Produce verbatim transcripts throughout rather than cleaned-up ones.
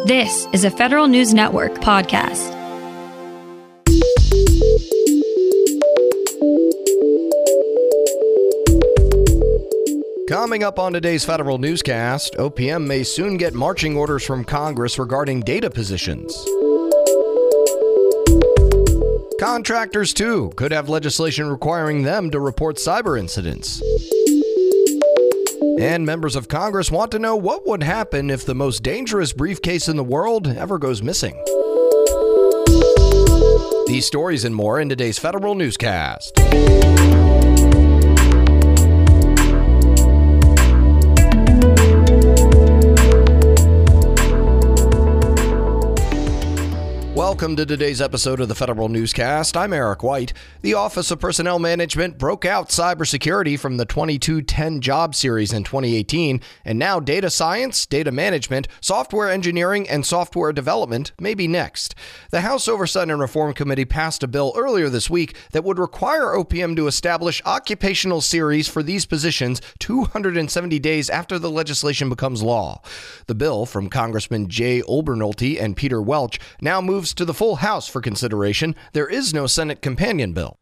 This is a Federal News Network podcast. Coming up on today's Federal Newscast, O P M may soon get marching orders from Congress regarding data positions. Contractors, too, could have legislation requiring them to report cyber incidents. And members of Congress want to know what would happen if the most dangerous briefcase in the world ever goes missing. These stories and more in today's Federal Newscast. Welcome to today's episode of the Federal Newscast. I'm Eric White. The Office of Personnel Management broke out cybersecurity from the twenty-two ten job series in twenty eighteen, and now data science, data management, software engineering, and software development may be next. The House Oversight and Reform Committee passed a bill earlier this week that would require O P M to establish occupational series for these positions two hundred seventy days after the legislation becomes law. The bill from Congressman Jay Obernolte and Peter Welch now moves to the full House for consideration. There is no Senate companion bill.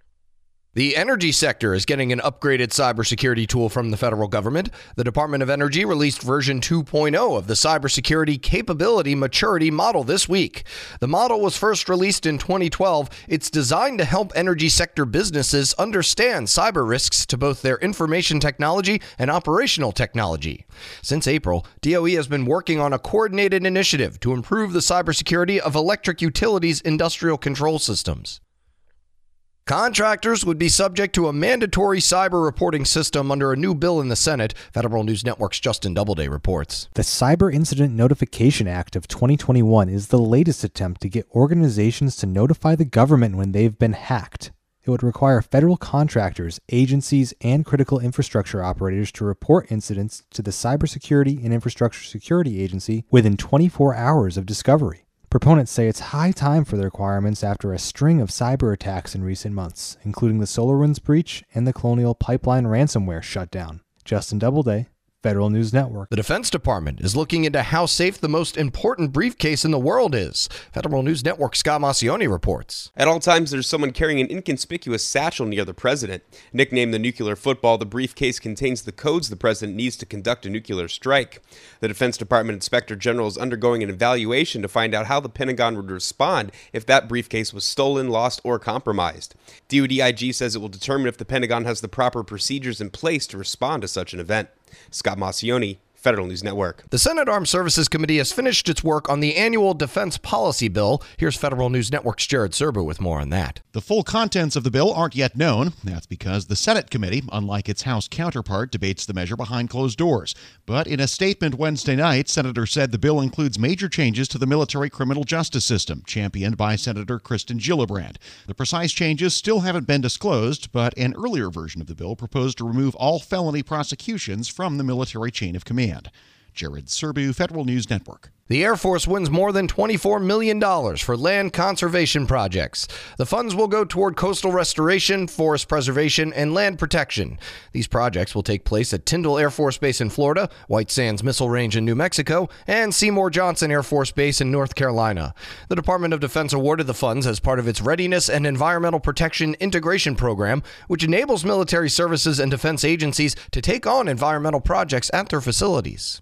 The energy sector is getting an upgraded cybersecurity tool from the federal government. The Department of Energy released version two point oh of the Cybersecurity Capability Maturity Model this week. The model was first released in twenty twelve. It's designed to help energy sector businesses understand cyber risks to both their information technology and operational technology. Since April, D O E has been working on a coordinated initiative to improve the cybersecurity of electric utilities' industrial control systems. Contractors would be subject to a mandatory cyber reporting system under a new bill in the Senate. Federal News Network's Justin Doubleday reports. The Cyber Incident Notification Act of twenty twenty-one is the latest attempt to get organizations to notify the government when they've been hacked. It would require federal contractors, agencies, and critical infrastructure operators to report incidents to the Cybersecurity and Infrastructure Security Agency within twenty-four hours of discovery. Proponents say it's high time for the requirements after a string of cyber attacks in recent months, including the SolarWinds breach and the Colonial Pipeline ransomware shutdown. Justin Doubleday, Federal News Network. The Defense Department is looking into how safe the most important briefcase in the world is. Federal News Network's Scott Maucione reports. At all times, there's someone carrying an inconspicuous satchel near the president. Nicknamed the nuclear football, the briefcase contains the codes the president needs to conduct a nuclear strike. The Defense Department Inspector General is undergoing an evaluation to find out how the Pentagon would respond if that briefcase was stolen, lost, or compromised. D O D I G says it will determine if the Pentagon has the proper procedures in place to respond to such an event. Scott Maucione, Federal News Network. The Senate Armed Services Committee has finished its work on the annual Defense Policy Bill. Here's Federal News Network's Jared Serbu with more on that. The full contents of the bill aren't yet known. That's because the Senate committee, unlike its House counterpart, debates the measure behind closed doors. But in a statement Wednesday night, Senators said the bill includes major changes to the military criminal justice system, championed by Senator Kirsten Gillibrand. The precise changes still haven't been disclosed, but an earlier version of the bill proposed to remove all felony prosecutions from the military chain of command. Jared Serbu, Federal News Network. The Air Force wins more than twenty-four million dollars for land conservation projects. The funds will go toward coastal restoration, forest preservation, and land protection. These projects will take place at Tyndall Air Force Base in Florida, White Sands Missile Range in New Mexico, and Seymour Johnson Air Force Base in North Carolina. The Department of Defense awarded the funds as part of its Readiness and Environmental Protection Integration Program, which enables military services and defense agencies to take on environmental projects at their facilities.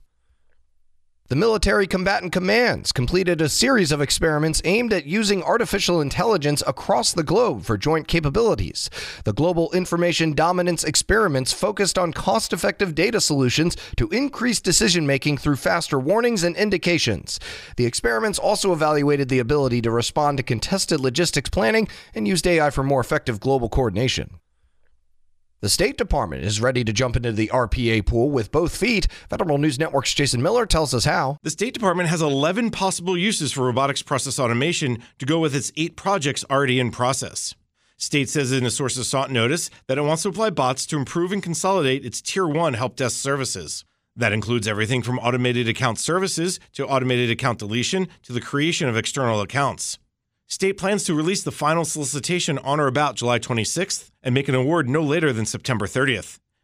The Military Combatant Commands completed a series of experiments aimed at using artificial intelligence across the globe for joint capabilities. The Global Information Dominance experiments focused on cost-effective data solutions to increase decision-making through faster warnings and indications. The experiments also evaluated the ability to respond to contested logistics planning and used A I for more effective global coordination. The State Department is ready to jump into the R P A pool with both feet. Federal News Network's Jason Miller tells us how. The State Department has eleven possible uses for robotics process automation to go with its eight projects already in process. State says in a sources sought notice that it wants to apply bots to improve and consolidate its Tier one help desk services. That includes everything from automated account services to automated account deletion to the creation of external accounts. State plans to release the final solicitation on or about July twenty-sixth and make an award no later than September thirtieth.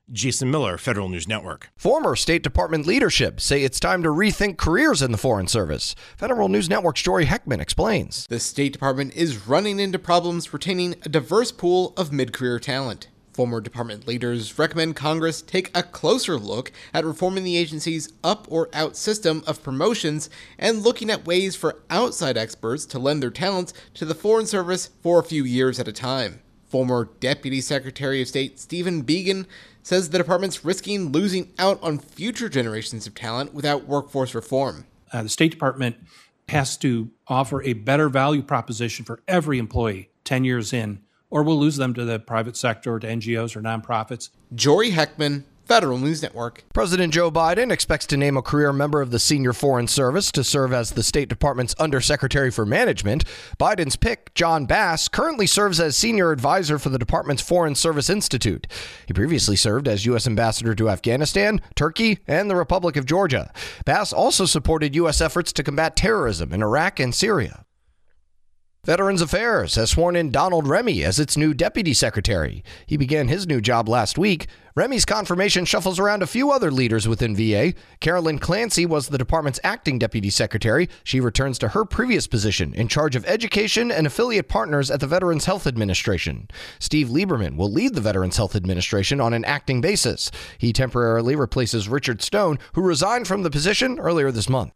Jason Miller, Federal News Network. Former State Department leadership say it's time to rethink careers in the Foreign Service. Federal News Network's Jory Heckman explains. The State Department is running into problems retaining a diverse pool of mid-career talent. Former department leaders recommend Congress take a closer look at reforming the agency's up or out system of promotions and looking at ways for outside experts to lend their talents to the Foreign Service for a few years at a time. Former Deputy Secretary of State Stephen Biegun says the department's risking losing out on future generations of talent without workforce reform. Uh, the State Department has to offer a better value proposition for every employee ten years in, or we'll lose them to the private sector or to N G Os or nonprofits. Jory Heckman, Federal News Network. President Joe Biden expects to name a career member of the senior Foreign Service to serve as the State Department's Undersecretary for Management. Biden's pick, John Bass, currently serves as senior advisor for the department's Foreign Service Institute. He previously served as U S Ambassador to Afghanistan, Turkey, and the Republic of Georgia. Bass also supported U S efforts to combat terrorism in Iraq and Syria. Veterans Affairs has sworn in Donald Remy as its new Deputy Secretary. He began his new job last week. Remy's confirmation shuffles around a few other leaders within V A. Carolyn Clancy was the department's acting Deputy Secretary. She returns to her previous position in charge of education and affiliate partners at the Veterans Health Administration. Steve Lieberman will lead the Veterans Health Administration on an acting basis. He temporarily replaces Richard Stone, who resigned from the position earlier this month.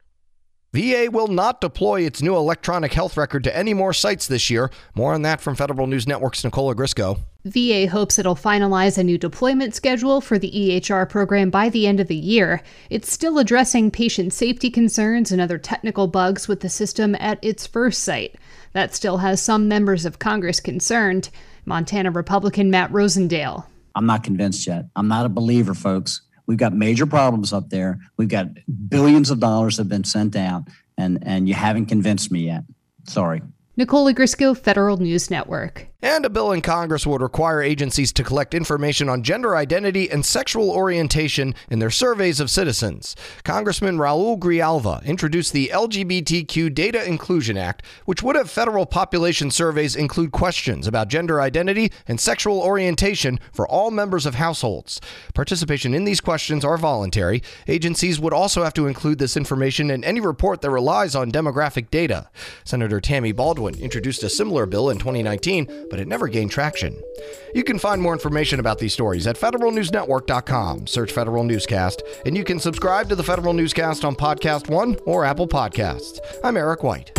V A will not deploy its new electronic health record to any more sites this year. More on that from Federal News Network's Nicola Grisco. V A hopes it'll finalize a new deployment schedule for the E H R program by the end of the year. It's still addressing patient safety concerns and other technical bugs with the system at its first site. That still has some members of Congress concerned. Montana Republican Matt Rosendale. I'm not convinced yet. I'm not a believer, folks. We've got major problems up there. We've got billions of dollars have been sent out, and, and you haven't convinced me yet. Sorry. Nicola Grisco, Federal News Network. And a bill in Congress would require agencies to collect information on gender identity and sexual orientation in their surveys of citizens. Congressman Raul Grijalva introduced the L G B T Q Data Inclusion Act, which would have federal population surveys include questions about gender identity and sexual orientation for all members of households. Participation in these questions are voluntary. Agencies would also have to include this information in any report that relies on demographic data. Senator Tammy Baldwin introduced a similar bill in twenty nineteen, but it never gained traction. You can find more information about these stories at federal news network dot com. Search Federal Newscast, and you can subscribe to the Federal Newscast on Podcast One or Apple Podcasts. I'm Eric White.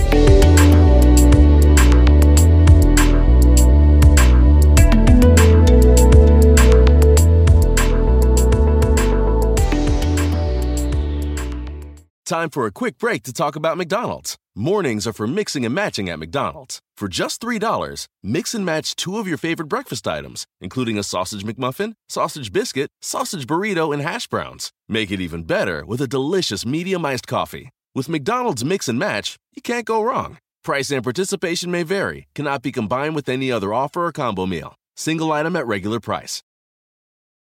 Time for a quick break to talk about McDonald's. Mornings are for mixing and matching at McDonald's. For just three dollars, mix and match two of your favorite breakfast items, including a sausage McMuffin, sausage biscuit, sausage burrito, and hash browns. Make it even better with a delicious medium iced coffee. With McDonald's Mix and Match, you can't go wrong. Price and participation may vary, cannot be combined with any other offer or combo meal. Single item at regular price.